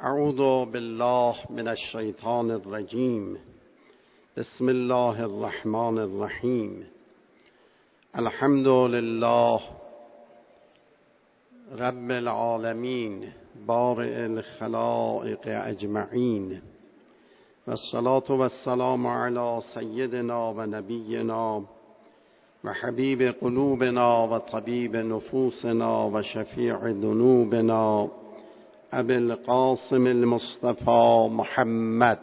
اعوذ بالله من الشیطان الرجیم. بسم الله الرحمن الرحیم. الحمد لله رب العالمین بارئ الخلائق اجمعین، والصلاة والسلام علی سیدنا و نبینا و حبیب قلوبنا و طبیب نفوسنا و شفیع ذنوبنا ابی القاسم المصطفى محمد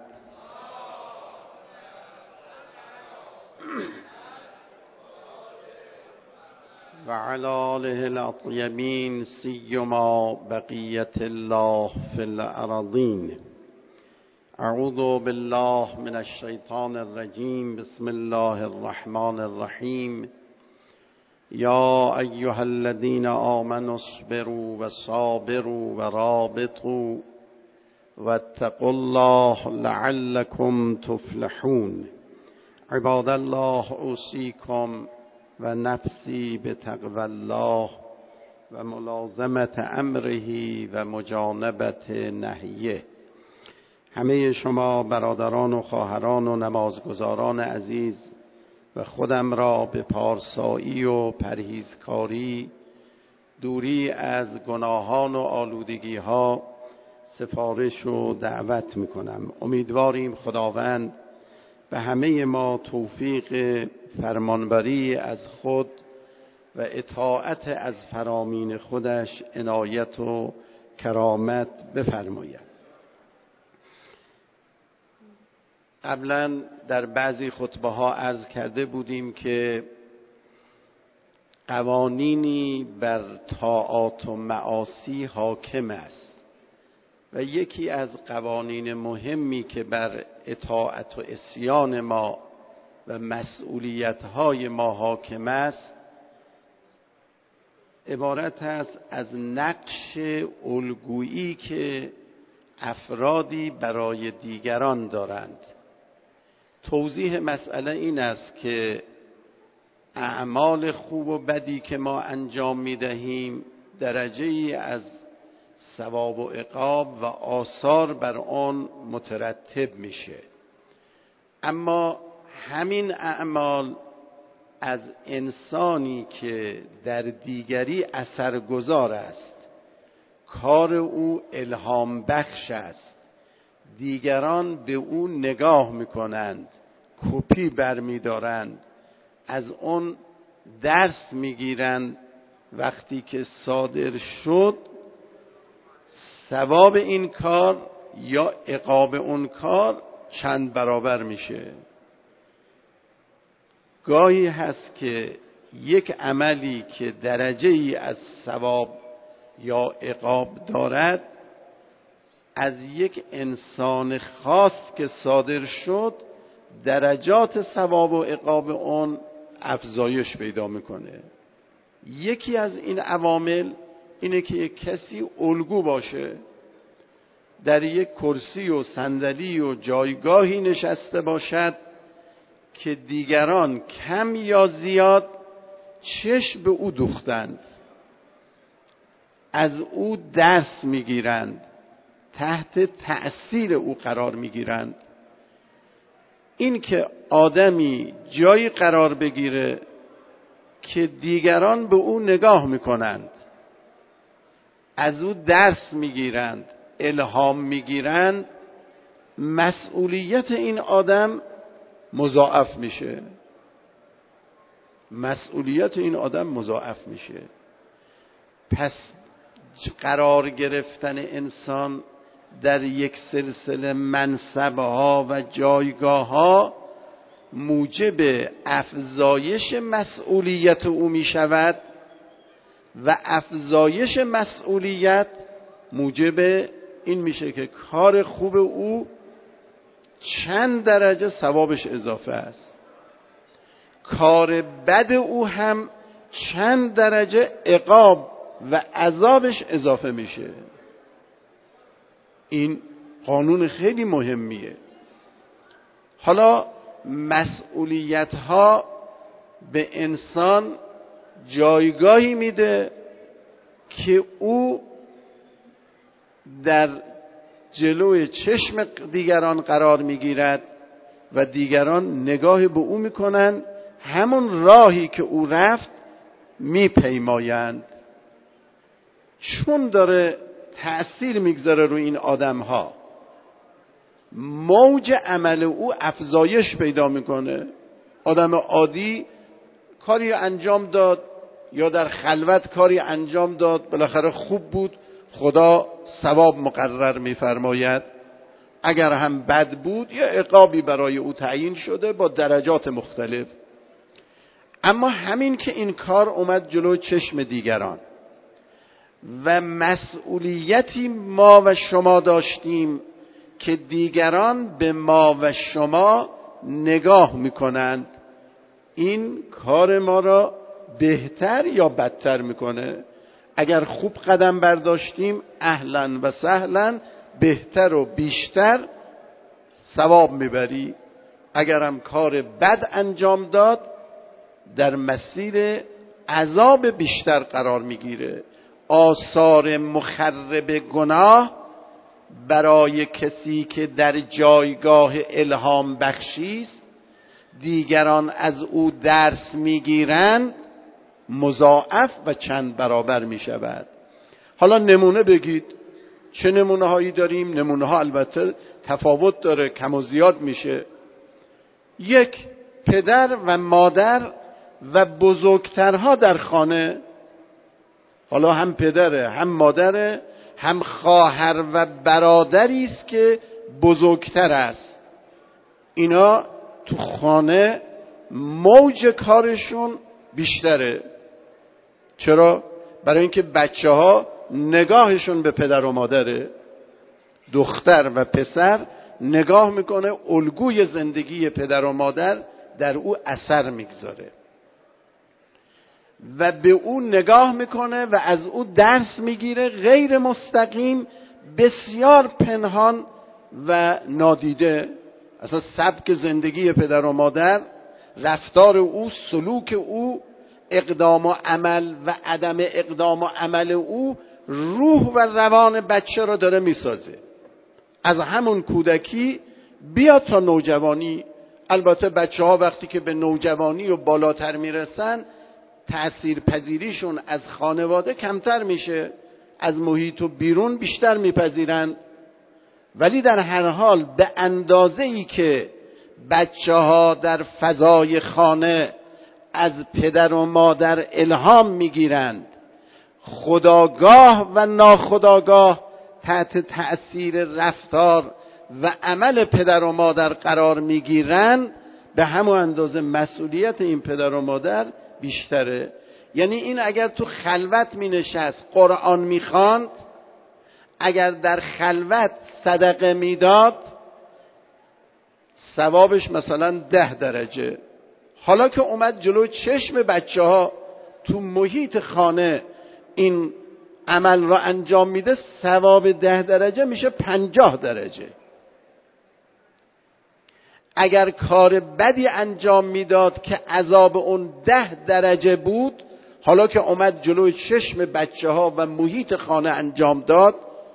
و علی آله الاطیبین سیما بقیة الله فی الارضین. اعوذ بالله من الشیطان الرجیم. بسم الله الرحمن الرحیم. یا ایها الذین آمنوا اصبروا و صابروا و رابطوا واتقوا الله لعلکم تفلحون. عباد الله اوصیکم و نفسی بتقوی الله و ملازمت امره و مجانبت نهیه. همه شما برادران و خواهران و نمازگزاران عزیز و خودم را به پارسایی و پرهیزکاری، دوری از گناهان و آلودگی ها سفارش و دعوت میکنم. امیدواریم خداوند به همه ما توفیق فرمانبری از خود و اطاعت از فرامین خودش عنایت و کرامت بفرماید. قبلا در بعضی خطبه ها عرض کرده بودیم که قوانینی بر طاعات و معاصی حاکم است و یکی از قوانین مهمی که بر اطاعت و عصیان ما و مسئولیت‌های ما حاکم است عبارت است از نقش الگویی که افرادی برای دیگران دارند. توضیح مسئله این است که اعمال خوب و بدی که ما انجام می‌دهیم درجه‌ای از ثواب و عقاب و آثار بر آن مترتب میشه، اما همین اعمال از انسانی که در دیگری اثرگذار است، کار او الهام بخش است، دیگران به او نگاه میکنند، کپی برمیدارند، از اون درس میگیرند، وقتی که صادر شد ثواب این کار یا عقاب اون کار چند برابر میشه. گاهی هست که یک عملی که درجه‌ای از ثواب یا عقاب دارد از یک انسان خاص که صادر شد درجات ثواب و عقاب اون افزایش پیدا میکنه. یکی از این عوامل اینه که یک کسی الگو باشه، در یک کرسی و صندلی و جایگاهی نشسته باشد که دیگران کم یا زیاد چشم به او دوختند، از او درس میگیرند، تحت تأثیر او قرار میگیرند. این که آدمی جایی قرار بگیره که دیگران به او نگاه میکنند، از او درس میگیرند، الهام میگیرند، مسئولیت این آدم مضاعف میشه. مسئولیت این آدم مضاعف میشه. پس قرار گرفتن انسان در یک سلسله منصبها و جایگاهها موجب افزایش مسئولیت او می شود و افزایش مسئولیت موجب این میشه که کار خوب او چند درجه ثوابش اضافه است، کار بد او هم چند درجه عقاب و عذابش اضافه میشه. این قانون خیلی مهمیه. حالا مسئولیت ها به انسان جایگاهی میده که او در جلوی چشم دیگران قرار میگیرد و دیگران نگاه به او میکنند، همون راهی که او رفت میپیمایند. چون داره تأثیر میگذاره روی این آدم ها، موج عمل او افزایش پیدا میکنه. آدم عادی کاری انجام داد یا در خلوت کاری انجام داد، بالاخره خوب بود، خدا ثواب مقرر میفرماید. اگر هم بد بود یا عقابی برای او تعیین شده با درجات مختلف. اما همین که این کار اومد جلو چشم دیگران و مسئولیتی ما و شما داشتیم که دیگران به ما و شما نگاه میکنند، این کار ما را بهتر یا بدتر میکنه. اگر خوب قدم برداشتیم اهلا و سهلا، بهتر و بیشتر ثواب میبری. اگرم کار بد انجام داد در مسیر عذاب بیشتر قرار میگیره. آثار مخرب گناه برای کسی که در جایگاه الهام بخشی است، دیگران از او درس میگیرند، مضاعف و چند برابر میشود. حالا نمونه بگید، چه نمونه هایی داریم؟ نمونه ها البته تفاوت داره، کم و زیاد میشه. یک، پدر و مادر و بزرگترها در خانه، حالا هم پدره هم مادره هم خواهر و برادری است که بزرگتر است، اینا تو خانه موج کارشون بیشتره. چرا؟ برای اینکه بچه ها نگاهشون به پدر و مادره. دختر و پسر نگاه میکنه، الگوی زندگی پدر و مادر در او اثر میگذاره و به او نگاه میکنه و از او درس میگیره، غیر مستقیم، بسیار پنهان و نادیده. اصلا سبک زندگی پدر و مادر، رفتار او، سلوک او، اقدام و عمل و عدم اقدام و عمل او روح و روان بچه را داره میسازه، از همون کودکی بیا تا نوجوانی. البته بچه ها وقتی که به نوجوانی و بالاتر میرسن، تأثیر پذیریشون از خانواده کمتر میشه، از محیط و بیرون بیشتر میپذیرن. ولی در هر حال به اندازه ای که بچه ها در فضای خانه از پدر و مادر الهام میگیرند، خودآگاه و ناخودآگاه تحت تأثیر رفتار و عمل پدر و مادر قرار میگیرند، به همون اندازه مسئولیت این پدر و مادر بیشتره. یعنی این اگر تو خلوت می نشست قرآن می خواند، اگر در خلوت صدقه می داد، ثوابش مثلا 10 درجه. حالا که اومد جلو چشم بچه ها تو محیط خانه این عمل را انجام میده، ثواب 10 درجه میشه 50 درجه. اگر کار بدی انجام میداد که عذاب اون 10 درجه بود، حالا که اومد جلوی چشم بچه ها و محیط خانه انجام داد،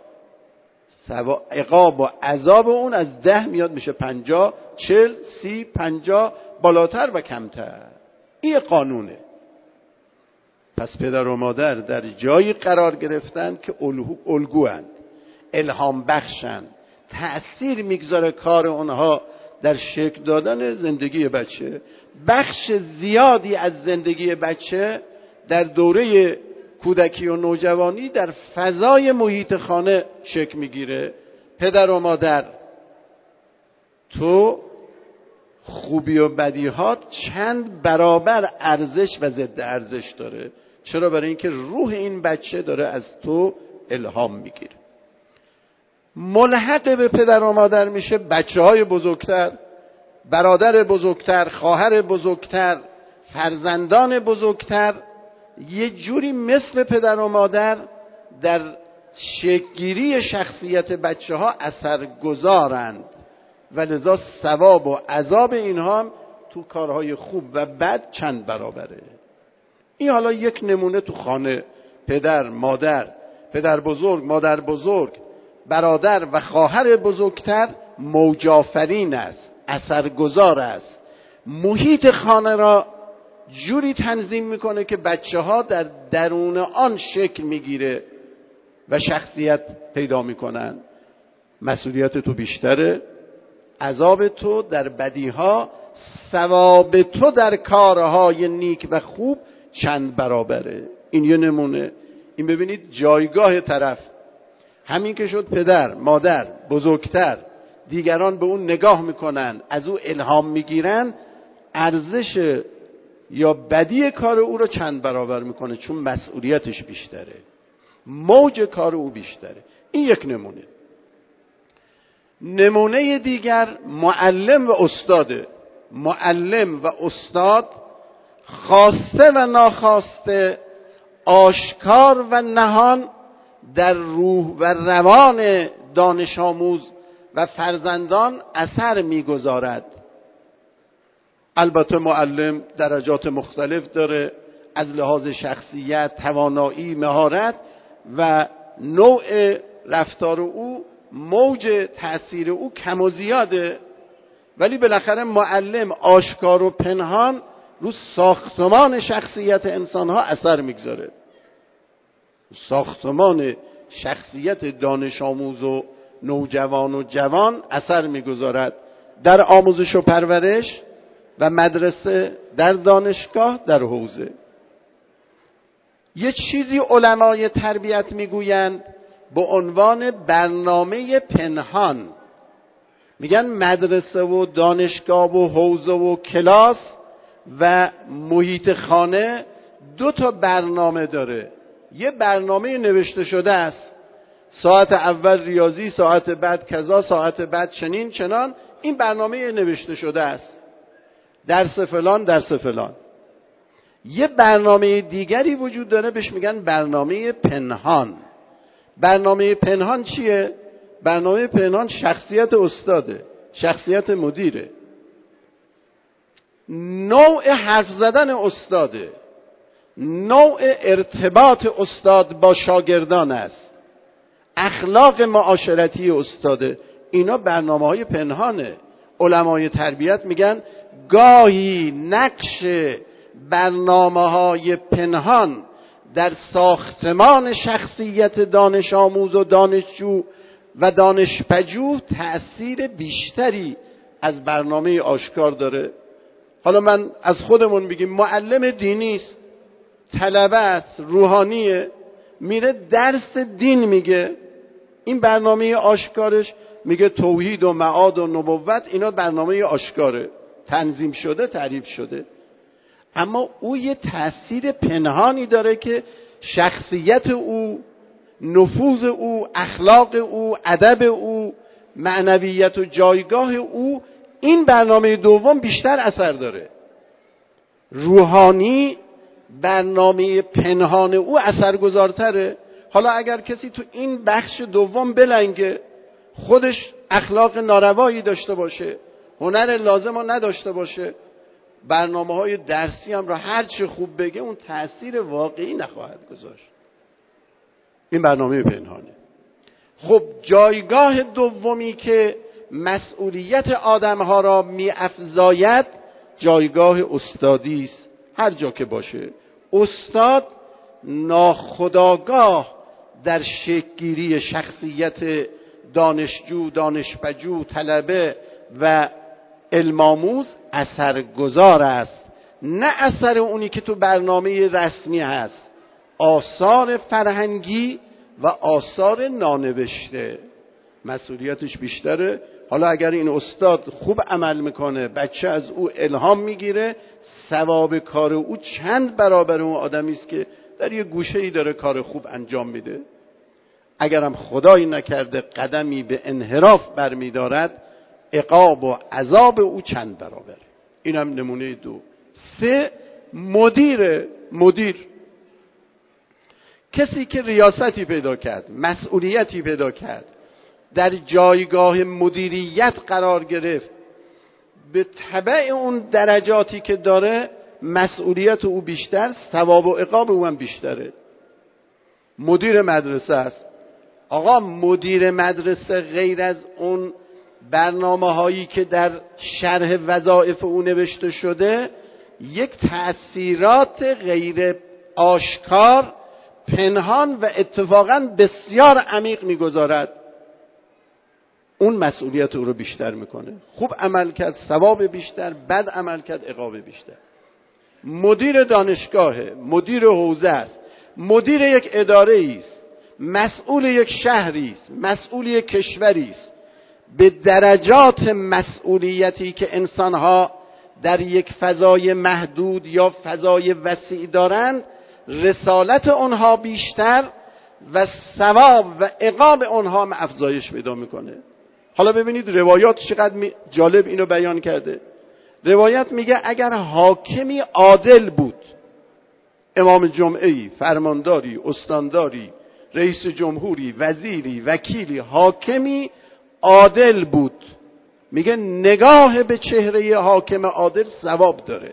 عقاب و عذاب اون از 10 میاد میشه 50، 40، 30، 50، بالاتر و کمتر. این قانونه. پس پدر و مادر در جایی قرار گرفتند که الگوند، الهام بخشند، تأثیر میگذاره کار اونها در شکل دادن زندگی بچه. بخش زیادی از زندگی بچه در دوره کودکی و نوجوانی در فضای محیط خانه شکل میگیره. پدر و مادر، تو خوبی و بدیهات چند برابر ارزش و ضد ارزش داره. چرا؟ برای اینکه روح این بچه داره از تو الهام میگیره. ملحق به پدر و مادر میشه بچه های بزرگتر، برادر بزرگتر، خواهر بزرگتر، فرزندان بزرگتر. یه جوری مثل پدر و مادر در شکل‌گیری شخصیت بچه ها اثر گذارند و لذا ثواب و عذاب اینها هم تو کارهای خوب و بد چند برابره. این حالا یک نمونه تو خانه، پدر، مادر، پدر بزرگ، مادر بزرگ، برادر و خواهر بزرگتر موجافرین است، اثرگذار است. محیط خانه را جوری تنظیم میکنه که بچه ها در درون آن شکل میگیره و شخصیت پیدا میکنن. مسئولیت تو بیشتره، عذاب تو در بدیها، ثواب تو در کارهای نیک و خوب چند برابره. این یه نمونه. این ببینید جایگاه طرف، همین که شد پدر، مادر، بزرگتر، دیگران به اون نگاه میکنن، از او الهام میگیرن، ارزش یا بدی کار او رو چند برابر میکنه، چون مسئولیتش بیشتره، موج کار او بیشتره. این یک نمونه. نمونه دیگر معلم و استاده. معلم و استاد خواسته و ناخواسته، آشکار و نهان در روح و روان دانش آموز و فرزندان اثر میگذارد. البته معلم درجات مختلف داره، از لحاظ شخصیت، توانایی، مهارت و نوع رفتار او، موج تأثیر او کم و زیاده، ولی بالاخره معلم آشکار و پنهان رو ساختمان شخصیت انسانها اثر میگذاره. ساختمان شخصیت دانش آموز و نوجوان و جوان اثر میگذارد در آموزش و پرورش و مدرسه، در دانشگاه، در حوزه. یه چیزی علمای تربیت میگویند به عنوان برنامه پنهان. میگن مدرسه و دانشگاه و حوزه و کلاس و محیط خانه 2 تا برنامه داره. یه برنامه نوشته شده است، ساعت اول ریاضی، ساعت بعد کذا، ساعت بعد چنین چنان. این برنامه نوشته شده است، درس فلان، درس فلان. یه برنامه دیگری وجود داره، بهش میگن برنامه پنهان. برنامه پنهان چیه؟ برنامه پنهان شخصیت استاده، شخصیت مدیره، نوع حرف زدن استاده، نوع ارتباط استاد با شاگردان است، اخلاق معاشرتی استاده. اینا برنامه‌های پنهانه. علمای تربیت میگن گاهی نقش برنامه‌های پنهان در ساختمان شخصیت دانش آموز و دانشجو و دانشپژوه تأثیر بیشتری از برنامه آشکار داره. حالا من از خودمون بگیم، معلم دینی است، طلبه است، روحانیه، میره درس دین میگه، این برنامه آشکارش میگه توحید و معاد و نبوت، اینا برنامه آشکاره، تنظیم شده، تعریف شده. اما او یه تأثیر پنهانی داره که شخصیت او، نفوذ او، اخلاق او، ادب او، معنویت و جایگاه او، این برنامه دوم بیشتر اثر داره. روحانی برنامه پنهان او اثرگذارتره. حالا اگر کسی تو این بخش دوم بلنگه، خودش اخلاق ناروایی داشته باشه، هنر لازم رو نداشته باشه، برنامه‌های درسی هم را هر چه خوب بگه، اون تأثیر واقعی نخواهد گذاشت. این برنامه پنهانه. خب جایگاه دومی که مسئولیت آدم‌ها را می‌افزاید جایگاه استادی است. هر جا که باشه، استاد ناخودآگاه در شکل‌گیری شخصیت دانشجو، دانشپژوه، طلبه و علم آموز اثرگذار است، نه اثر اونی که تو برنامه رسمی هست، آثار فرهنگی و آثار نانوشته. مسئولیتش بیشتره. حالا اگر این استاد خوب عمل میکنه، بچه از او الهام میگیره، ثواب کار او چند برابر اون آدمی است که در یه گوشه‌ای داره کار خوب انجام میده. اگرم خدایی نکرده قدمی به انحراف برمیدارد، عقاب و عذاب او چند برابره. اینم نمونه 2. 3 مدیر، کسی که ریاستی پیدا کرد، مسئولیتی پیدا کرد، در جایگاه مدیریت قرار گرفت، به تبع اون درجاتی که داره مسئولیت او بیشتر، ثواب و عقاب او هم بیشتره. مدیر مدرسه است، آقا مدیر مدرسه غیر از اون برنامه هایی که در شرح وظایف او نوشته شده، یک تأثیرات غیر آشکار، پنهان و اتفاقا بسیار عمیق میگذارد. اون مسئولیت او رو بیشتر میکنه. خوب عمل کرد ثواب بیشتر، بد عمل کرد عقاب بیشتر. مدیر دانشگاه، مدیر حوزه است، مدیر یک اداره است، مسئول یک شهری است، مسئول یک کشوری است. به درجات مسئولیتی که انسانها در یک فضای محدود یا فضای وسیع دارند، رسالت اونها بیشتر و ثواب و عقاب اونها هم افزایش پیدا میکنه. حالا ببینید روایات چقدر جالب اینو بیان کرده. روایت میگه اگر حاکمی عادل بود، امام جمعه‌ای، فرمانداری، استانداری، رئیس جمهوری، وزیری، وکیلی، حاکمی عادل بود، میگه نگاه به چهره حاکم عادل ثواب داره.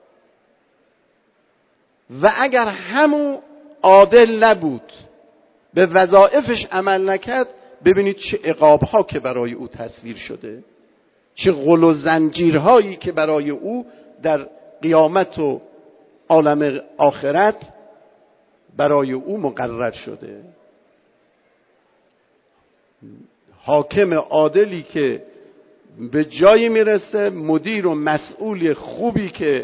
و اگر همون عادل نبود، به وظایفش عمل نکرد، ببینید چه عقابها که برای او تصویر شده، چه غل و زنجیرهایی که برای او در قیامت و عالم آخرت برای او مقرر شده. حاکم عادلی که به جایی میرسه، مدیر و مسئول خوبی که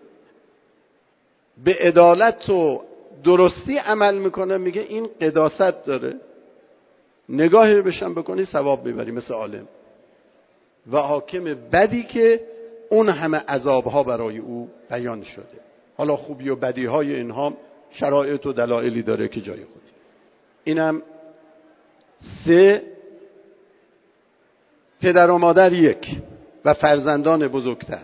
به عدالت و درستی عمل میکنه، میگه این قداست داره، نگاهی بشم بکنی ثواب میبری مثل عالم. و حاکم بدی که اون همه عذابها برای او بیان شده. حالا خوبی و بدی های اینها شرایط و دلایلی داره که جای خودی. اینم 3 پدر و مادر 1 و فرزندان بزرگتر.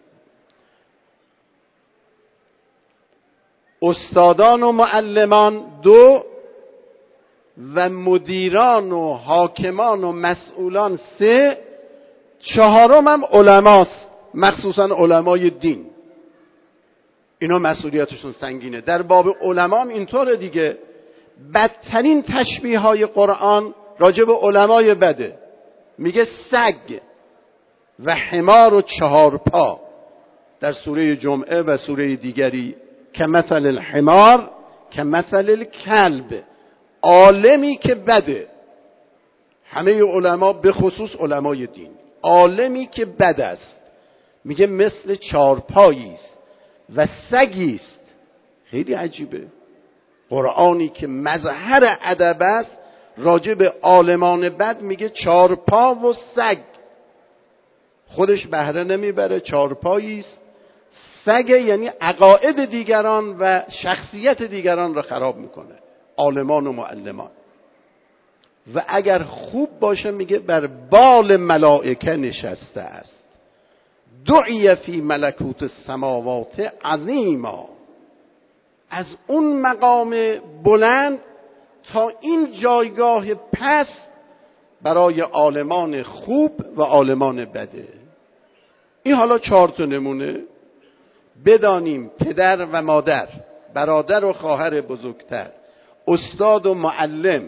استادان و معلمان 2 و مدیران و حاکمان و مسئولان 3. 4 هم علماست، مخصوصا علمای دین. اینا مسئولیتشون سنگینه. در باب علما هم اینطوره دیگه. بدترین تشبیه های قرآن راجع به علمای بده. میگه سگ و حمار و 4 پا در سوره جمعه و سوره دیگری، که مثل الحمار که مثل الکلب. عالمی که بده، همه علما به خصوص علمای دین، عالمی که بد است میگه مثل 4 پایی است و سگی است. خیلی عجیبه. قرآنی که مظهر ادب است راجع به عالمان بد میگه 4 پا و سگ. خودش بهره نمیبره، 4 پایی است، سگ، یعنی عقاید دیگران و شخصیت دیگران را خراب میکنه. عالمان و معلمان. و اگر خوب باشه میگه بر بال ملائکه نشسته است. دعی فی ملکوت السماوات عظیما. از اون مقام بلند تا این جایگاه پست برای عالمان خوب و عالمان بده. این حالا 4 تا نمونه. بدانیم پدر و مادر، برادر و خواهر بزرگتر، استاد و معلم،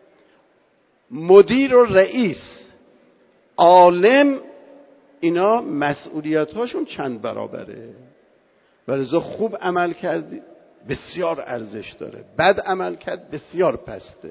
مدیر و رئیس، عالم، اینا مسئولیت هاشون چند برابره. ولذا خوب عمل کردی بسیار ارزش داره، بد عمل کرد بسیار پسته.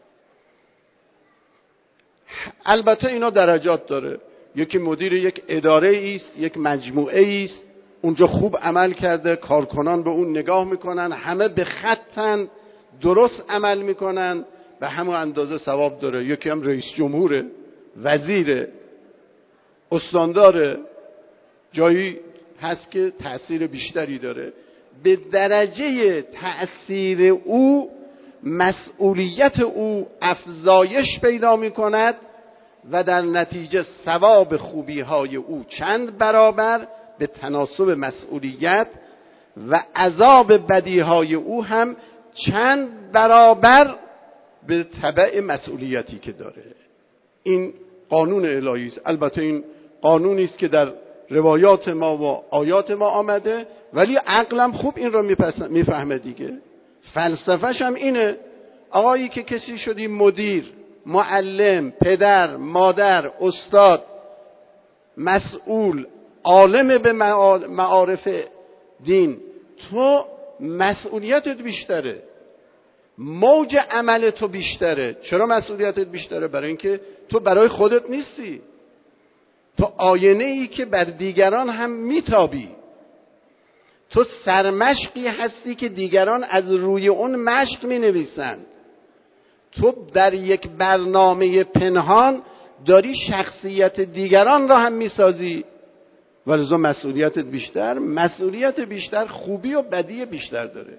البته اینا درجات داره. یکی مدیر یک اداره است، یک مجموعه است، اونجا خوب عمل کرده، کارکنان به اون نگاه میکنن، همه به خطن، درست عمل میکنن، به همون اندازه ثواب داره. یکی هم رئیس جمهوره، وزیره، استانداره، جایی هست که تأثیر بیشتری داره. به درجه تأثیر او، مسئولیت او افزایش پیدا میکند و در نتیجه ثواب خوبی های او چند برابر به تناسب مسئولیت و عذاب بدی های او هم چند برابر به تبع مسئولیتی که داره. این قانون الهی است. البته این قانونی است که در روایات ما و آیات ما آمده، ولی عقلم خوب این را میفهمه دیگه. فلسفه‌ش هم اینه. آقایی که کسی شدی مدیر، معلم، پدر، مادر، استاد، مسئول، عالم به معارف دین، تو مسئولیتت بیشتره، موج عمل تو بیشتره. چرا مسئولیتت بیشتره؟ برای اینکه تو برای خودت نیستی، تو آینه ای که بر دیگران هم میتابی، تو سرمشقی هستی که دیگران از روی اون مشق مینویسند. تو در یک برنامه پنهان داری شخصیت دیگران را هم میسازی، ولذا مسئولیتت بیشتر. مسئولیت بیشتر خوبی و بدی بیشتر داره.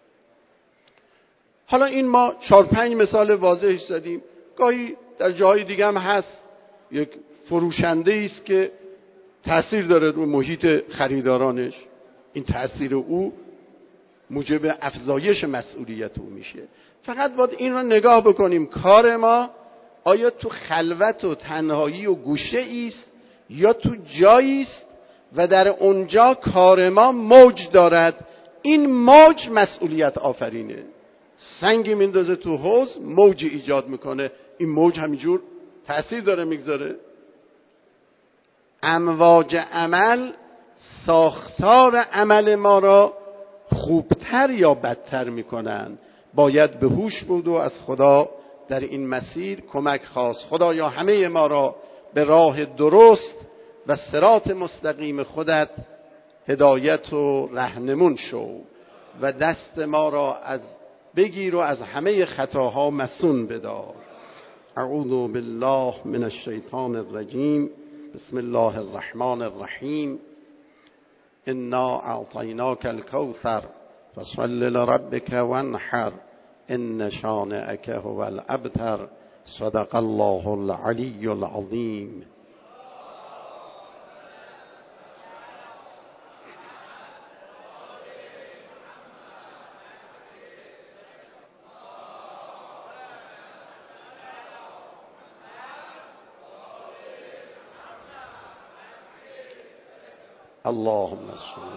حالا این ما 4-5 مثال واضحی زدیم. گاهی در جاهای دیگه هم هست، یک فروشنده است که تأثیر داره رو محیط خریدارانش، این تأثیر او موجب افزایش مسئولیت او میشه. فقط باید این رو نگاه بکنیم، کار ما آیا تو خلوت و تنهایی و گوشه ایست یا تو جایی است و در اونجا کار ما موج دارد. این موج مسئولیت آفرینه. سنگی میندازه تو حوض، موج ایجاد میکنه، این موج همینجور تأثیر داره میگذاره. امواج عمل ساختار عمل ما را خوبتر یا بدتر میکنن. باید به هوش بود و از خدا در این مسیر کمک خواست. خدایا همه ما را به راه درست و صراط مستقیم خودت هدایت و رهنمون شو و دست ما را از بگیر و از همه خطاها مصون بدار. اعوذ بالله من الشیطان الرجیم. بسم الله الرحمن الرحیم. انا اعطیناک الکوثر فصل لربک وانحر ان شانئک هو الابتر. صدق الله العلی العظیم. اللهم صل.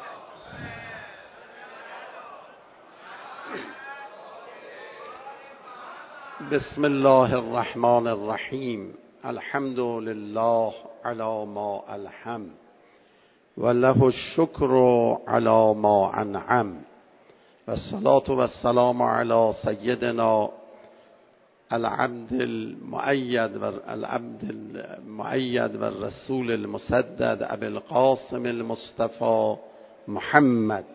بسم الله الرحمن الرحیم. الحمد لله علی ما الهم و له الشکر علی ما انعم و الصلاة و السلام علی سیدنا العبد المؤید و الرسول المسدد ابی القاسم المصطفى محمد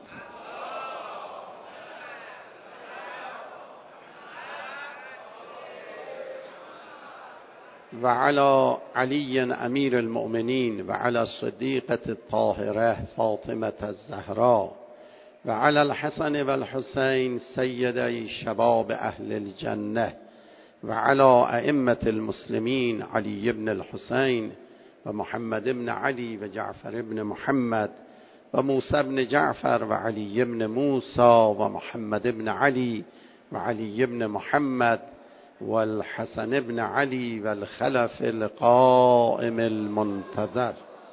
و علی علی امیر المؤمنین و علی الصدیقة الطاهرة فاطمة الزهراء و علی الحسن و الحسین سیدی شباب اهل الجنة و علی ائمة المسلمین علی بن الحسین و محمد بن علی و جعفر بن محمد و موسی بن جعفر و علی بن موسی و محمد بن علی و علی بن محمد و الحسن بن علی و الخلف القائم المنتظر.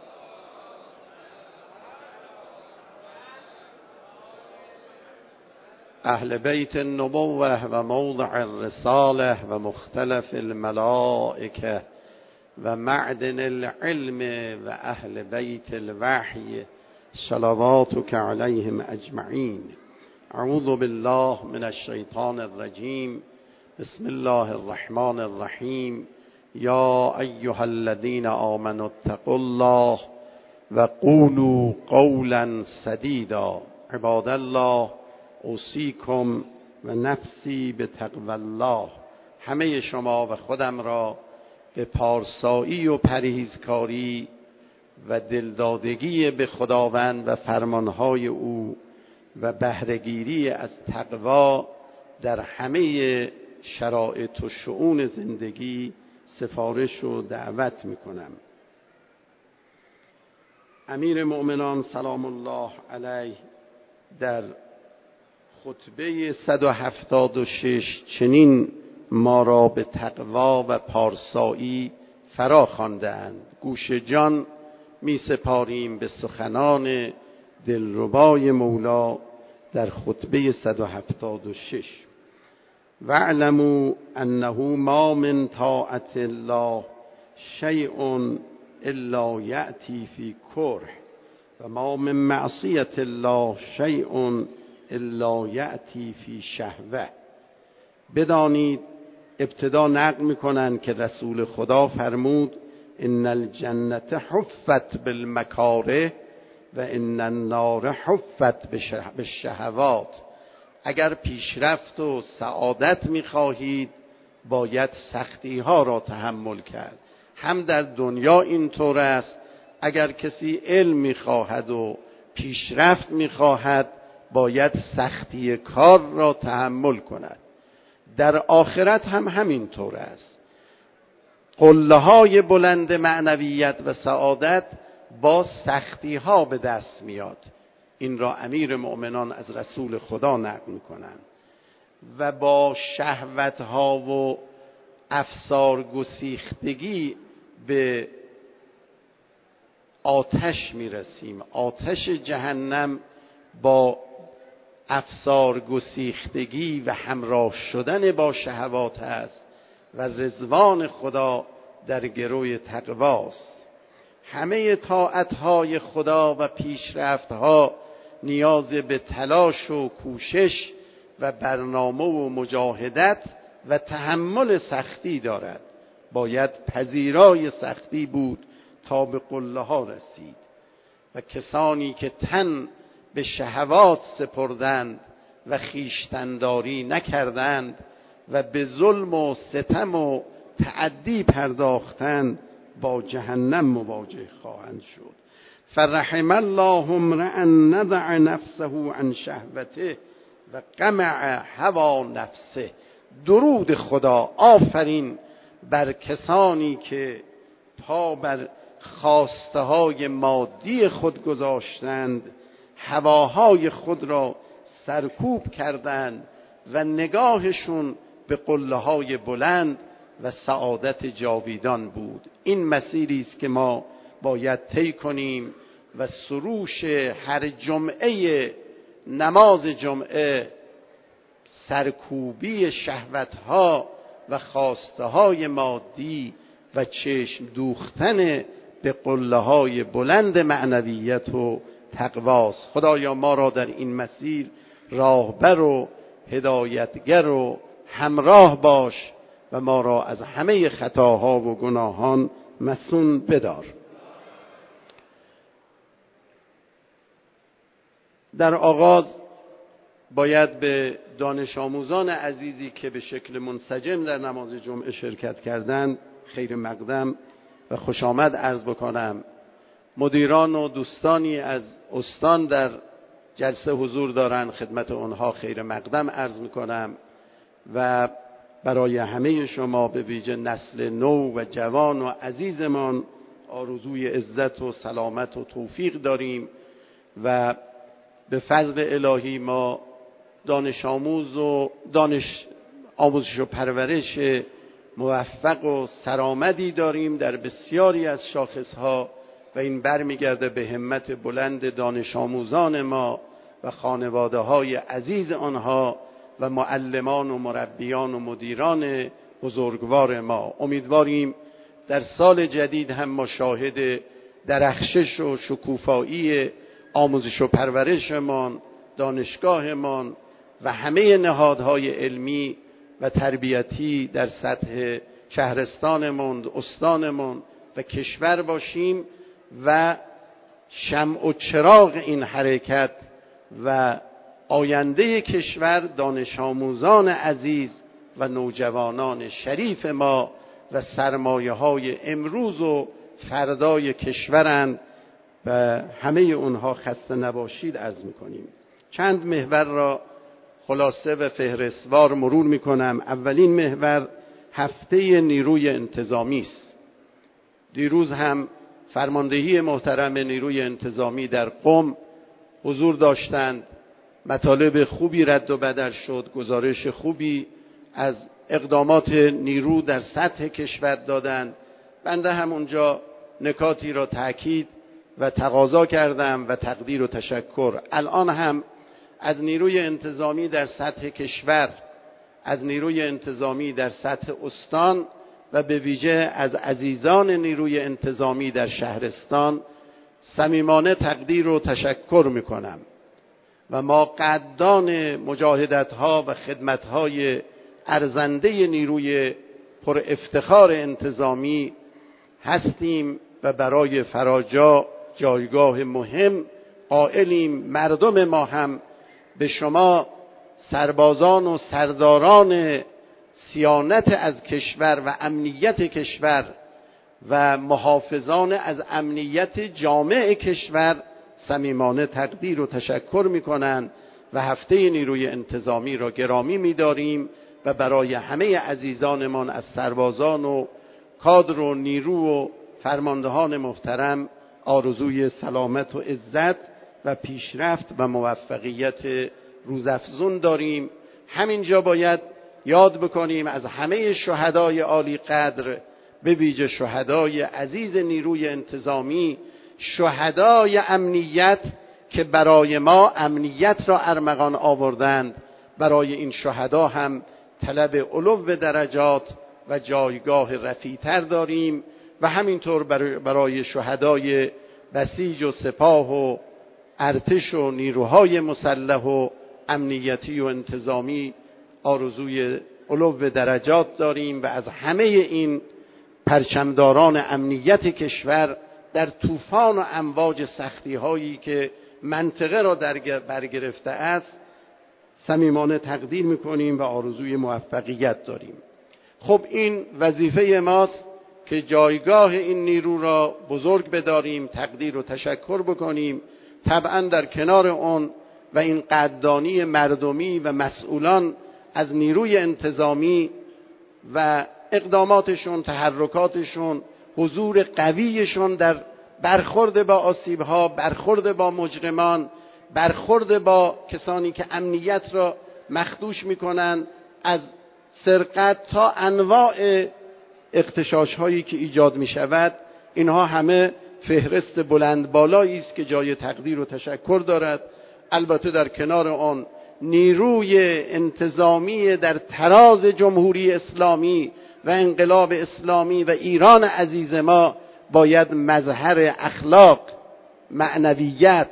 اهل بیت النبوة و موضع الرساله و مختلف الملائکه و معدن العلم و اهل بیت الوحی صلواتک علیهم اجمعین. اعوذ بالله من الشیطان الرجیم. بسم الله الرحمن الرحیم. یا ایها الذین آمنوا اتقوا الله و قولوا قولا سدیدا. عباد الله اوصیکم و نفسی به تقوی الله. همه شما و خودم را به پارسایی و پرهیزکاری و دلدادگی به خداوند و فرمانهای او و بهره‌گیری از تقوا در همه شرایط و شؤون زندگی سفارش و دعوت میکنم. امیر مؤمنان سلام الله علیه در خطبه 176 چنین ما را به تقوا و پارسایی فرا خوانده‌اند. گوش جان می سپاریم به سخنان دلربای مولا در خطبه 176. واعلموا انه ما من طاعت الله شیء الا یأتی فی کره و ما من معصیت الله شیء الا یأتی فی شهوه. بدانید، ابتدا نقل میکنن که رسول خدا فرمود ان الجنة حفت بالمکاره و ان النار حفت بالشهوات. اگر پیشرفت و سعادت میخواهید باید سختی ها را تحمل کرد. هم در دنیا اینطور است، اگر کسی علم میخواهد و پیشرفت میخواهد باید سختی کار را تحمل کند. در آخرت هم همینطور است. قله های بلند معنویت و سعادت با سختی ها به دست میاد. این را امیر مؤمنان از رسول خدا نقل میکنند. و با شهوت ها و افسار گسیختگی به آتش میرسیم. آتش جهنم با افسار گسیختگی و همراه شدن با شهوات است و رضوان خدا در گروی تقواست. همه طاعتهای خدا و پیشرفتها نیاز به تلاش و کوشش و برنامه و مجاهدت و تحمل سختی دارد. باید پذیرای سختی بود تا به قله ها رسید. و کسانی که تن به شهوات سپردند و خویشتن‌داری نکردند و به ظلم و ستم و تعدی پرداختند با جهنم مواجه خواهند شد. فرحم الله امرأ نزع نفسه عن شهوته و قمع هوی نفسه. درود خدا، آفرین بر کسانی که پا بر خواسته های مادی خود گذاشتند، هواهای خود را سرکوب کردند و نگاهشون به قله های بلند و سعادت جاویدان بود. این مسیری است که ما باید طی کنیم و سروش هر جمعه نماز جمعه سرکوبی شهوتها و خواسته های مادی و چشم دوختن به قله های بلند معنویت و تقواست. خدایا ما را در این مسیر راهبر و هدایتگر و همراه باش و ما را از همه خطاها و گناهان مصون بدار. در آغاز باید به دانش آموزان عزیزی که به شکل منسجم در نماز جمعه شرکت کردند خیر مقدم و خوش آمد عرض بکنم. مدیران و دوستانی از استان در جلسه حضور دارند، خدمت آنها خیر مقدم عرض میکنم و برای همه شما به ویژه نسل نو و جوان و عزیزمان آرزوی عزت و سلامت و توفیق داریم و به فضل الهی ما دانش آموز و آموزش و پرورش موفق و سرآمدی داریم در بسیاری از شاخصها و این برمیگرده به همت بلند دانش آموزان ما و خانواده های عزیز آنها و معلمان و مربیان و مدیران بزرگوار ما. امیدواریم در سال جدید هم ما شاهد درخشش و شکوفایی آموزش و پرورشمان، دانشگاهمان و همه نهادهای علمی و تربیتی در سطح شهرستانمان، استانمان و کشور باشیم و شمع و چراغ این حرکت و آینده کشور دانش آموزان عزیز و نوجوانان شریف ما و سرمایه های امروز و فردای کشورند و همه اونها خسته نباشید عرض میکنیم. چند محور را خلاصه و فهرستوار مرور میکنم. اولین محور هفته نیروی انتظامی است. دیروز هم فرماندهی محترم نیروی انتظامی در قم حضور داشتند. مطالب خوبی رد و بدل شد، گزارش خوبی از اقدامات نیرو در سطح کشور دادند. بنده هم اونجا نکاتی را تاکید و تقاضا کردم و تقدیر و تشکر. الان هم از نیروی انتظامی در سطح کشور از نیروی انتظامی در سطح استان و به ویژه از عزیزان نیروی انتظامی در شهرستان صمیمانه تقدیر و تشکر میکنم و ما قدردان مجاهدت‌ها و خدمت‌های ارزنده نیروی پر افتخار انتظامی هستیم و برای فراجا جایگاه مهم قائلیم. مردم ما هم به شما سربازان و سرداران صیانت از کشور و امنیت کشور و محافظان از امنیت جامع کشور صمیمانه تقدیر و تشکر می‌کنند و هفته نیروی انتظامی را گرامی می‌داریم و برای همه عزیزانمان از سربازان و کادر و نیرو و فرماندهان محترم آرزوی سلامت و عزت و پیشرفت و موفقیت روزافزون داریم. همینجا باید یاد بکنیم از همه شهدای عالی قدر، به ویژه شهدای عزیز نیروی انتظامی، شهدای امنیت که برای ما امنیت را ارمغان آوردند. برای این شهدا هم طلب علو درجات و جایگاه رفیع‌تر داریم و همینطور برای شهدای بسیج و سپاه و ارتش و نیروهای مسلح و امنیتی و انتظامی آرزوی علو درجات داریم و از همه این پرچمداران امنیت کشور در طوفان و امواج سختی هایی که منطقه را برگرفته است صمیمانه تقدیر میکنیم و آرزوی موفقیت داریم. خب این وظیفه ماست که جایگاه این نیرو را بزرگ بداریم، تقدیر و تشکر بکنیم. طبعا در کنار اون و این قدردانی مردمی و مسئولان از نیروی انتظامی و اقداماتشون، تحرکاتشون، حضور قویشون در برخورد با آسیب‌ها، برخورد با مجرمان، برخورد با کسانی که امنیت را مخدوش می‌کنند، از سرقت تا انواع اغتشاش‌هایی که ایجاد می‌شود، اینها همه فهرست بلند بالایی است که جای تقدیر و تشکر دارد. البته در کنار آن نیروی انتظامی در تراز جمهوری اسلامی و انقلاب اسلامی و ایران عزیز ما باید مظهر اخلاق، معنویت،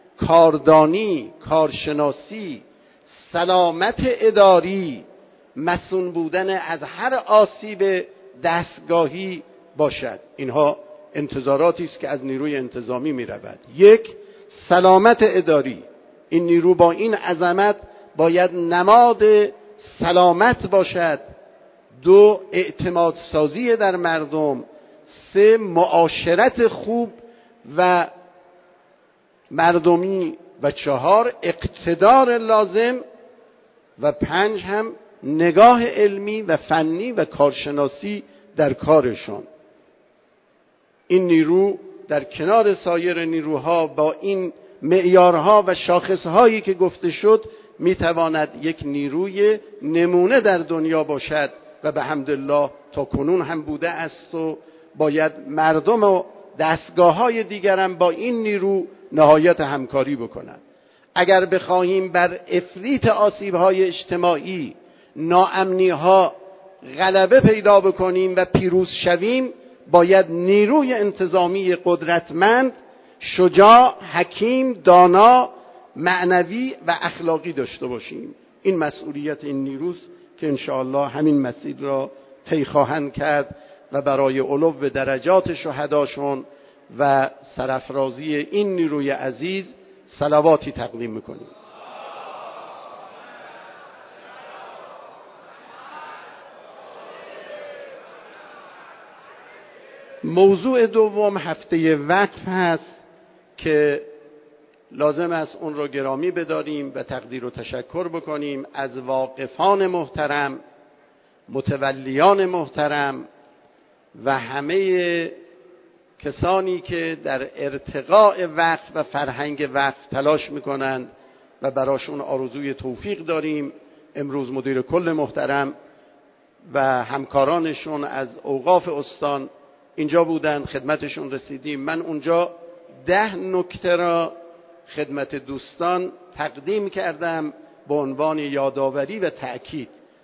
کاردانی، کارشناسی، سلامت اداری، مسئول بودن از هر آسیب دستگاهی باشد. اینها انتظاراتی است که از نیروی انتظامی می رود. یک، سلامت اداری. این نیرو با این عظمت باید نماد سلامت باشد. دو، اعتماد سازی در مردم. سه، معاشرت خوب و مردمی. و چهار، اقتدار لازم. و پنج هم نگاه علمی و فنی و کارشناسی در کارشون. این نیرو در کنار سایر نیروها با این معیارها و شاخصهایی که گفته شد میتواند یک نیروی نمونه در دنیا باشد و به حمدالله تا کنون هم بوده است و باید مردم و دستگاه‌های دیگر هم با این نیرو نهایت همکاری بکنند. اگر بخواهیم بر افریط آسیب‌های اجتماعی، ناامنی‌ها غلبه پیدا بکنیم و پیروز شویم، باید نیروی انتظامی قدرتمند، شجاع، حکیم، دانا، معنوی و اخلاقی داشته باشیم. این مسئولیت این نیروست که انشاءالله همین مسیر را طی خواهند کرد و برای علو درجات شهداشون و سرافرازی این نیروی عزیز صلواتی تقدیم میکنیم. موضوع دوم هفته وقف هست که لازم است اون رو گرامی بداریم و تقدیر و تشکر بکنیم از واقفان محترم، متولیان محترم و همه کسانی که در ارتقاء وقف و فرهنگ وقف تلاش میکنند و براشون آرزوی توفیق داریم. امروز مدیر کل محترم و همکارانشون از اوقاف استان اینجا بودند، خدمتشون رسیدیم. من اونجا 10 نکته را خدمت دوستان تقدیم کردم به عنوان یادآوری و تأکید.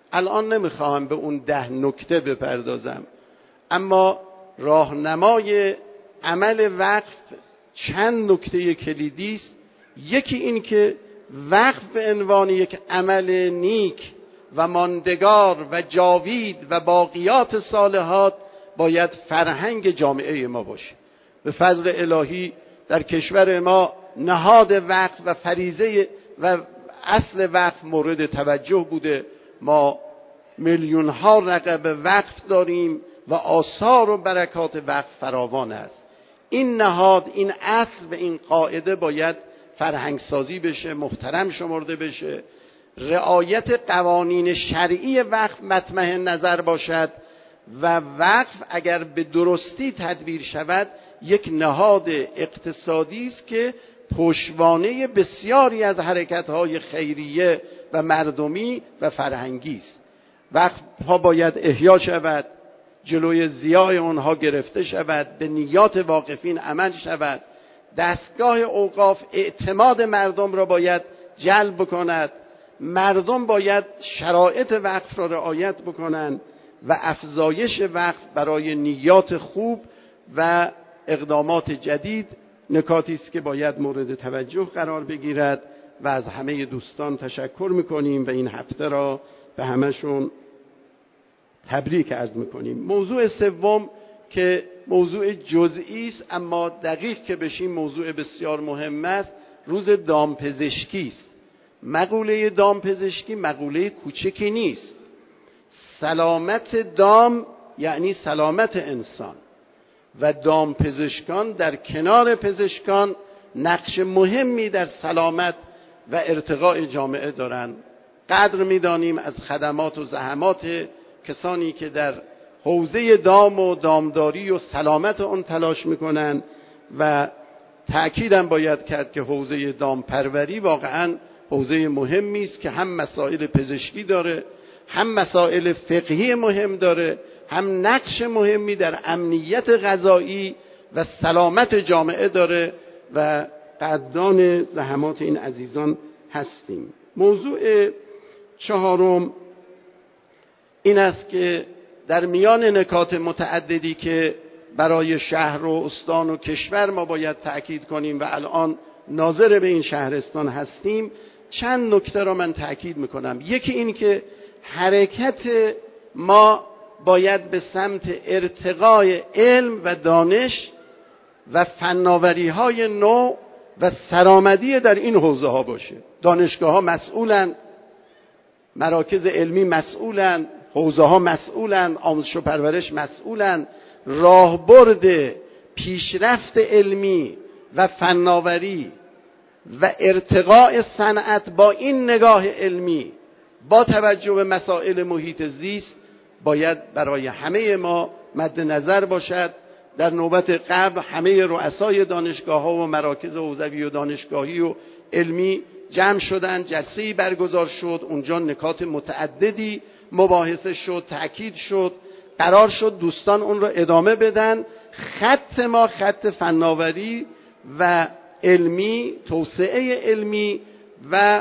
الان نمیخواهم به اون 10 نکته بپردازم، اما راهنمای عمل وقف چند نکته کلیدی است. یکی این که وقف به عنوان یک عمل نیک و ماندگار و جاوید و باقیات صالحات باید فرهنگ جامعه ما باشه. به فضل الهی در کشور ما نهاد وقف و فریضه و اصل وقف مورد توجه بوده. ما میلیون ها رقم وقف داریم و آثار و برکات وقف فراوان است. این نهاد، این اصل و این قاعده باید فرهنگ سازی بشه، محترم شمرده بشه، رعایت قوانین شرعی وقف مطمع نظر باشد و وقف اگر به درستی تدبیر شود یک نهاد اقتصادی است که پشتوانه بسیاری از حرکت‌های خیریه و مردمی و فرهنگی است. وقف ها باید احیا شود، جلوی ضیاع آنها گرفته شود، به نیات واقفین عمل شود. دستگاه اوقاف اعتماد مردم را باید جلب کند. مردم باید شرایط وقف را رعایت بکنند و افزایش وقف برای نیات خوب و اقدامات جدید نکاتی است که باید مورد توجه قرار بگیرد و از همه دوستان تشکر میکنیم و این هفته را به همشون تبریک عرض میکنیم. موضوع سوم که موضوع جزئی است اما دقیق که بشیم موضوع بسیار مهم است، روز دامپزشکی است. مقوله دامپزشکی مقوله کوچکی نیست. سلامت دام یعنی سلامت انسان و دامپزشکان در کنار پزشکان نقش مهمی در سلامت و ارتقاء جامعه دارند. قدر می‌دانیم از خدمات و زحمات کسانی که در حوزه دام و دامداری و سلامت آن تلاش می‌کنند و تأکیدم باید کرد که حوزه دامپروری واقعاً حوزه مهمی است که هم مسائل پزشکی داره، هم مسائل فقهی مهم داره، هم نقش مهمی در امنیت غذایی و سلامت جامعه داره و قدردان زحمات این عزیزان هستیم. موضوع چهارم این است که در میان نکات متعددی که برای شهر و استان و کشور ما باید تأکید کنیم و الان ناظر به این شهرستان هستیم، چند نکته را من تأکید میکنم. یکی این که حرکت ما باید به سمت ارتقای علم و دانش و فناوری های نو و سرآمدی در این حوزه ها باشه. دانشگاه ها مسئولن، مراکز علمی مسئولن، حوزه ها مسئولن، آموزش و پرورش مسئولن. راهبرد پیشرفت علمی و فناوری و ارتقاء صنعت با این نگاه علمی با توجه به مسائل محیط زیست باید برای همه ما مد نظر باشد. در نوبت قبل همه رؤسای دانشگاه ها و مراکز حوزوی و دانشگاهی و علمی جمع شدند، جلسه‌ای برگزار شد، اونجا نکات متعددی مباحثه شد، تأکید شد، قرار شد دوستان اون رو ادامه بدن. خط ما خط فناوری و علمی، توسعه علمی و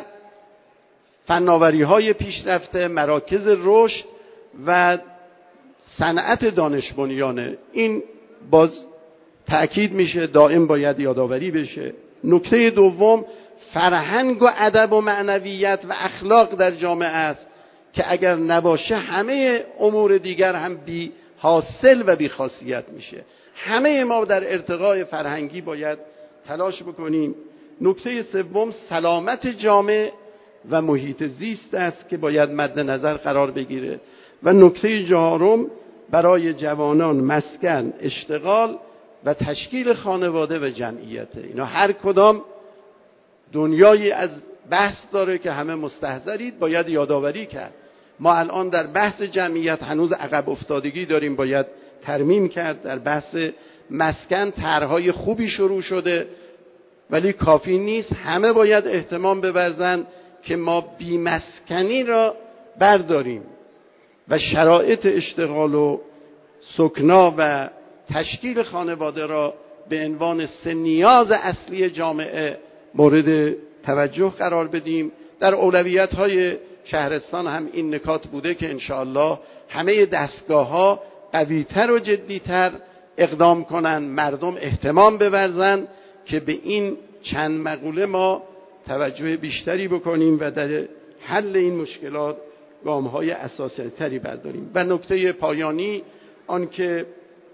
فناوری های پیشرفته، مراکز رشد و صنعت دانش بنیانه. این باز تأکید میشه، دائم باید یادآوری بشه. نکته دوم فرهنگ و ادب و معنویت و اخلاق در جامعه است که اگر نباشه همه امور دیگر هم بی حاصل و بی خاصیت میشه. همه ما در ارتقاء فرهنگی باید تلاش بکنیم. نکته سوم سلامت جامعه و محیط زیست است که باید مد نظر قرار بگیره. و نکته چهارم برای جوانان مسکن، اشتغال و تشکیل خانواده و جمعیت. اینا هر کدام دنیایی از بحث داره که همه مستحضرید، باید یادآوری کرد. ما الان در بحث جمعیت هنوز عقب افتادگی داریم، باید ترمیم کرد. در بحث مسکن طرح‌های خوبی شروع شده ولی کافی نیست. همه باید اهتمام بورزن که ما بی‌مسکنی را برداریم و شرایط اشتغال و سکنا و تشکیل خانواده را به عنوان سه نیاز اصلی جامعه مورد توجه قرار بدیم. در اولویت‌های شهرستان هم این نکات بوده که انشاءالله همه دستگاه‌ها قوی‌تر و جدی‌تر اقدام کنن، مردم اهتمام بورزن که به این چند مقوله ما توجه بیشتری بکنیم و در حل این مشکلات گام‌های اساسی‌تری برداریم. و نکته پایانی آن که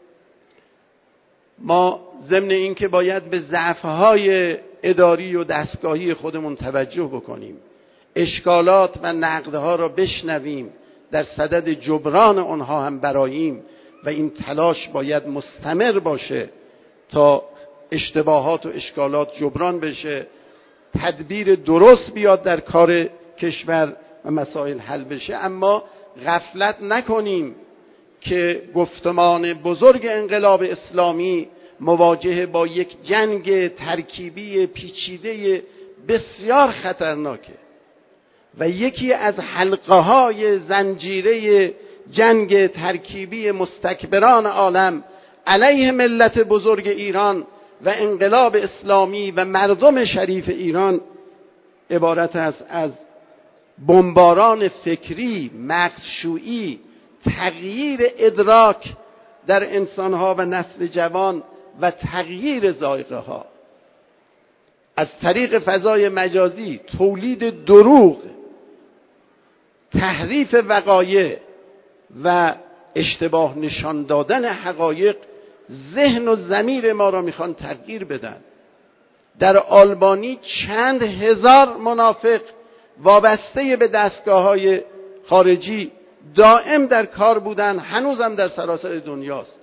ما ضمن این که باید به ضعف‌های اداری و دستگاهی خودمون توجه بکنیم، اشکالات و نقدها را بشنویم، در صدد جبران آنها هم براییم و این تلاش باید مستمر باشه تا اشتباهات و اشکالات جبران بشه، تدبیر درست بیاد در کار کشور و مسائل حل بشه. اما غفلت نکنیم که گفتمان بزرگ انقلاب اسلامی مواجه با یک جنگ ترکیبی پیچیده بسیار خطرناکه و یکی از حلقه‌های زنجیره جنگ ترکیبی مستکبران عالم علیه ملت بزرگ ایران و انقلاب اسلامی و مردم شریف ایران عبارت است از بمباران فکری، مغزشویی، تغییر ادراک در انسانها و نسل جوان و تغییر ذائقه‌ها از طریق فضای مجازی، تولید دروغ، تحریف وقایع و اشتباه نشان دادن حقایق. ذهن و ضمیر ما را میخوان تغییر بدن. در آلبانی چند هزار منافق وابسته به دستگاه‌های خارجی دائم در کار بودن، هنوزم در سراسر دنیاست.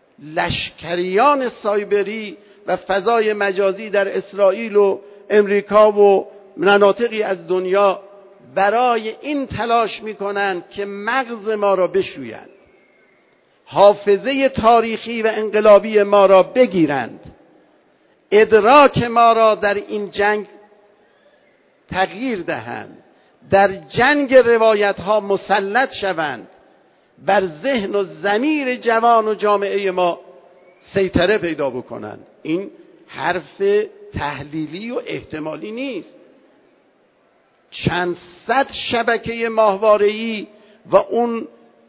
لشکریان سایبری و فضای مجازی در اسرائیل و امریکا و مناطقی از دنیا برای این تلاش میکنند که مغز ما را بشویند، حافظه تاریخی و انقلابی ما را بگیرند، ادراک ما را در این جنگ تغییر دهند، در جنگ روایت ها مسلط شوند، بر ذهن و ضمیر جوان و جامعه ما سیطره پیدا بکنند. این حرف تحلیلی و احتمالی نیست. چند صد شبکه ماهواره‌ای و اون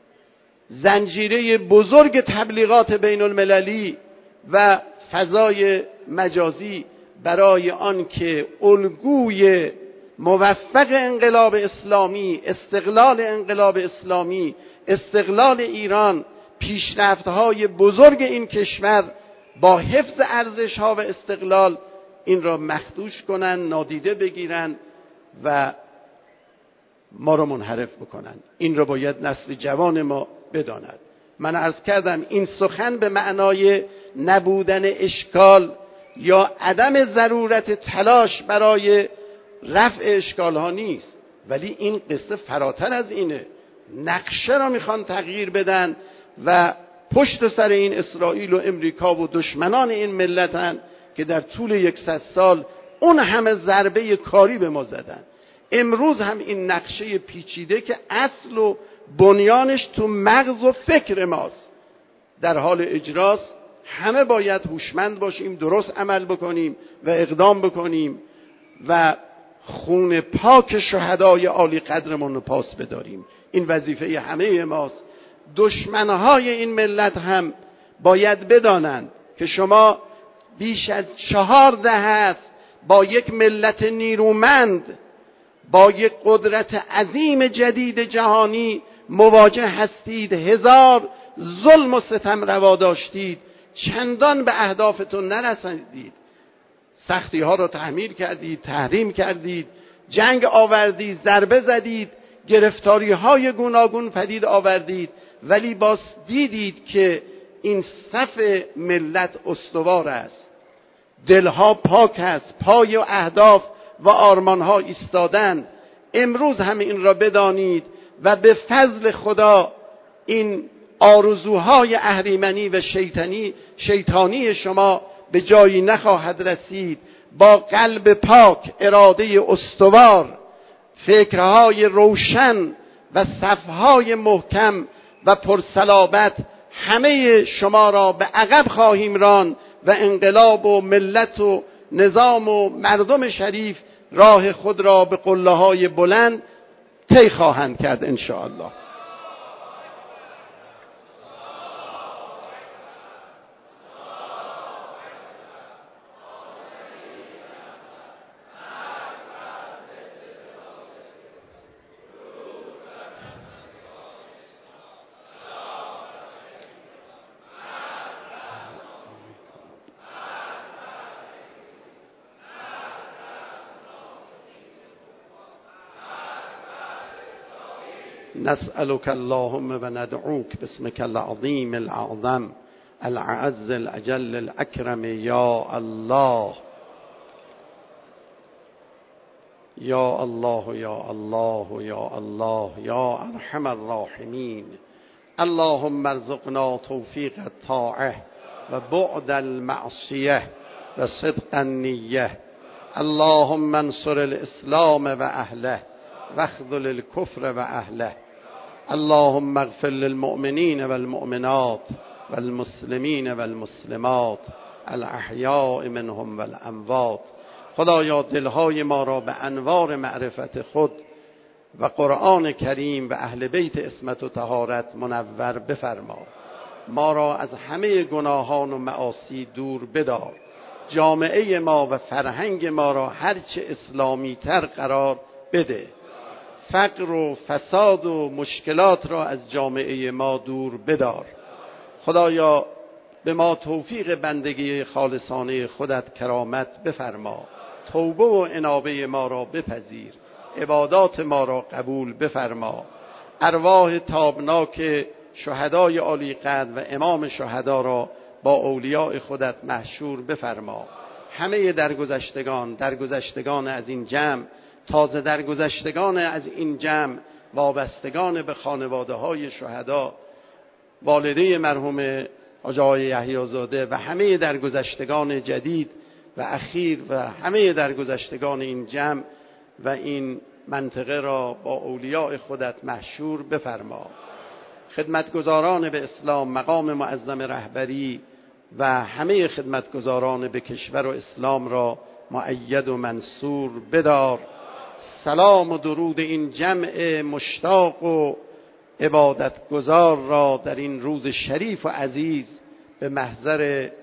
زنجیره بزرگ تبلیغات بین المللی و فضای مجازی برای آن که الگوی موفق انقلاب اسلامی، استقلال انقلاب اسلامی، استقلال ایران، پیشرفت‌های بزرگ این کشور با حفظ ارزش‌ها و استقلال این را مخدوش کنن، نادیده بگیرن و ما را منحرف بکنن. این را باید نسل جوان ما بداند. من عرض کردم این سخن به معنای نبودن اشکال یا عدم ضرورت تلاش برای رفع اشکال ها نیست، ولی این قصه فراتر از اینه. نقشه را میخوان تغییر بدن و پشت سر این اسرائیل و امریکا و دشمنان این ملتن که در طول 100 سال اون همه ضربه کاری به ما زدن. امروز هم این نقشه پیچیده که اصل و بنیانش تو مغز و فکر ماست در حال اجراست. همه باید هوشمند باشیم، درست عمل بکنیم و اقدام بکنیم و خون پاک شهدای عالی قدرمون رو پاس بداریم. این وظیفه همه ماست. دشمنهای این ملت هم باید بدانند که شما بیش از 4 دهه است با یک ملت نیرومند، با یک قدرت عظیم جدید جهانی مواجه هستید. 1000 ظلم و ستم روا داشتید، چندان به اهدافتون نرسیدید. سختی ها رو تحمیل کردید، تحریم کردید، جنگ آوردید، ضربه زدید، گرفتاری های گوناگون پدید آوردید، ولی باز دیدید که این صف ملت استوار است، دلها پاک است، پای و اهداف و آرمانها ایستادند. امروز همه این را بدانید و به فضل خدا این آرزوهای اهریمنی و شیطانی شما به جایی نخواهد رسید. با قلب پاک، اراده استوار، فکرهای روشن و صفهای محکم و پرصلابت همه شما را به عقب خواهیم راند و انقلاب و ملت و نظام و مردم شریف راه خود را به قله‌های بلند طی خواهند کرد ان شاء الله. نسألك اللهم و ندعوك باسمك العظيم الأعظم الأعز الأجل الأكرم يا الله يا الله يا الله يا الله يا أرحم الراحمين. اللهم ارزقنا توفيق الطاعة وبعد المعصية وصدق النية. اللهم انصر الإسلام وأهله واخذل الكفر وأهله. اللهم اغفر للمؤمنين والمؤمنات والمسلمين والمسلمات الاحیاء منهم والاموات. خدایا دلهای ما را به انوار معرفت خود و قرآن کریم و اهل بیت عصمت و طهارت منور بفرما. ما را از همه گناهان و معاصی دور بدار. جامعه ما و فرهنگ ما را هرچه اسلامی تر قرار بده. فقر و فساد و مشکلات را از جامعه ما دور بدار. خدایا به ما توفیق بندگی خالصانه خودت کرامت بفرما. توبه و انابه ما را بپذیر. عبادات ما را قبول بفرما. ارواح تابناک شهدای عالی قدر و امام شهدا را با اولیاء خودت محشور بفرما. همه درگذشتگان از این جمع، تازه درگذشتگان از این جمع، وابستگان به خانواده های شهدا، والده مرحوم حاج آقای یحیی زاده و همه درگذشتگان جدید و اخیر و همه درگذشتگان این جمع و این منطقه را با اولیاء خودت محشور بفرما. خدمتگزاران به اسلام، مقام معظم رهبری و همه خدمتگزاران به کشور و اسلام را مؤید و منصور بدار. سلام و درود این جمع مشتاق و عبادتگزار را در این روز شریف و عزیز به محضر